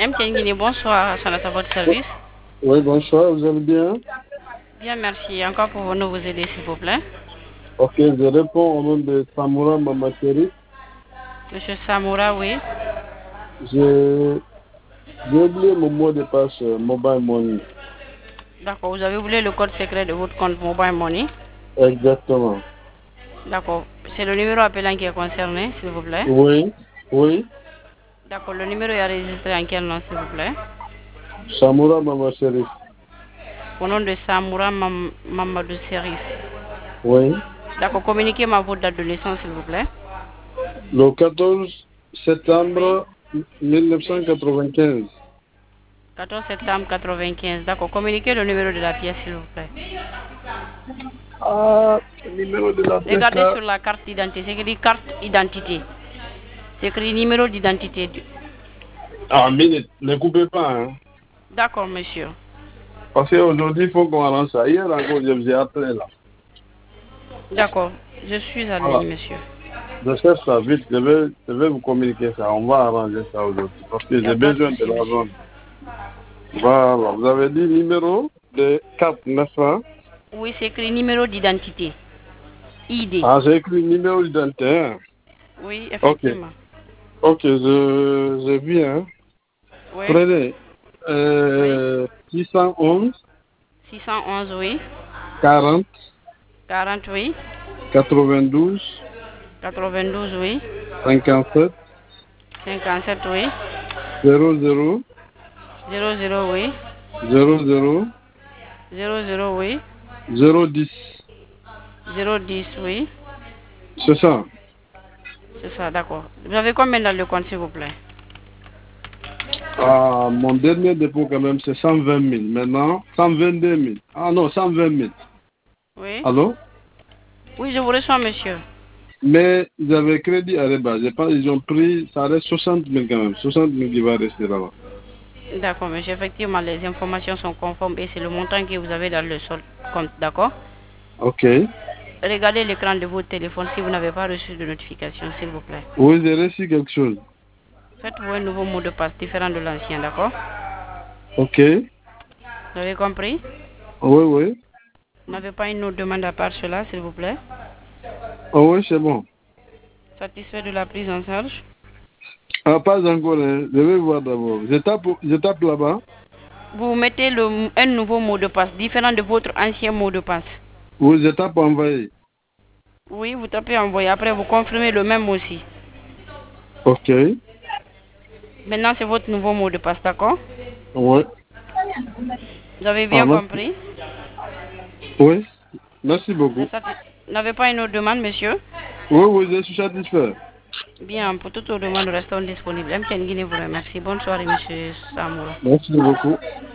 MTN Guinée, bonsoir, Sanata, à votre service. Oui, bonsoir, vous allez bien? Bien, merci. Encore pour nous vous aider, s'il vous plaît. Ok, je réponds au nom de Samoura Mamateri. Monsieur Samoura, oui. J'ai oublié mon mot de passe Mobile Money. D'accord, vous avez oublié le code secret de votre compte Mobile Money. Exactement. D'accord, c'est le numéro appelant qui est concerné, s'il vous plaît. Oui, oui. D'accord, le numéro est enregistré en quel nom, s'il vous plaît? Samoura Mamateri. Au nom de Samoura Mamadou Serif. Oui. D'accord, communiquez-moi votre date de naissance, s'il vous plaît. Le 14 septembre 1995. 14 septembre 95. D'accord, communiquez le numéro de la pièce, s'il vous plaît. Ah, le numéro de la pièce Regardez là. sur la carte d'identité, c'est écrit carte identité. C'est écrit numéro d'identité. Ah, mais ne coupez pas, hein. D'accord, monsieur. Parce qu'aujourd'hui, il faut qu'on arrange ça. Hier encore, je vous ai appelé là. D'accord, je suis à Voilà. ligne, monsieur. Je sais ça vite, je vais vous communiquer ça. On va arranger ça aujourd'hui. Parce que Il n'y a j'ai pas de besoin de souci, monsieur. l'argent. Voilà. Vous avez dit numéro de carte, n'est-ce pas? Oui, c'est écrit numéro d'identité. ID. Ah, j'ai écrit numéro d'identité. Hein? Oui, Ok. effectivement. Ok, je viens. Oui. Prenez Oui. 611 611, oui. 40 40, oui. 92 92, oui. 57 57, oui. 00 00, oui. 00 00, oui. 010. 010, oui. C'est ça. C'est ça, d'accord. Vous avez combien dans le compte, s'il vous plaît? Ah, mon dernier dépôt, quand même, c'est 120 000. Maintenant, 122 000. Ah non, 120 000. Oui. Allô? Oui, je vous reçois, monsieur. Mais ils avaient crédit à Reba. Je pense qu'ils ont pris, ça reste 60 000 quand même. 60 000 qui va rester là-bas. D'accord, monsieur. Effectivement, les informations sont conformes et c'est le montant que vous avez dans le sol compte, d'accord? Ok. Regardez l'écran de votre téléphone si vous n'avez pas reçu de notification, s'il vous plaît. Oui, j'ai reçu quelque chose. Faites-vous un nouveau mot de passe différent de l'ancien, d'accord? Ok. Vous avez compris? Oui, oui. Vous n'avez pas une autre demande à part cela, s'il vous plaît? Oh, oui, c'est bon. Satisfait de la prise en charge? Ah, pas encore, hein. Je vais voir d'abord. Je tape là-bas. Vous mettez un nouveau mot de passe différent de votre ancien mot de passe. Oui, je tape envoyer. Oui, vous tapez envoyer. Après, vous confirmez le même aussi. Ok. Maintenant, c'est votre nouveau mot de passe, d'accord? Oui. Vous avez Ah, bien merci. compris? Oui. Merci beaucoup. Vous n'avez pas une autre demande, monsieur? Oui, oui, je suis satisfait. Bien, pour toutes vos demandes, nous restons disponibles. MTN Guinée vous remercie. Bonne soirée, monsieur Samoura. Merci beaucoup.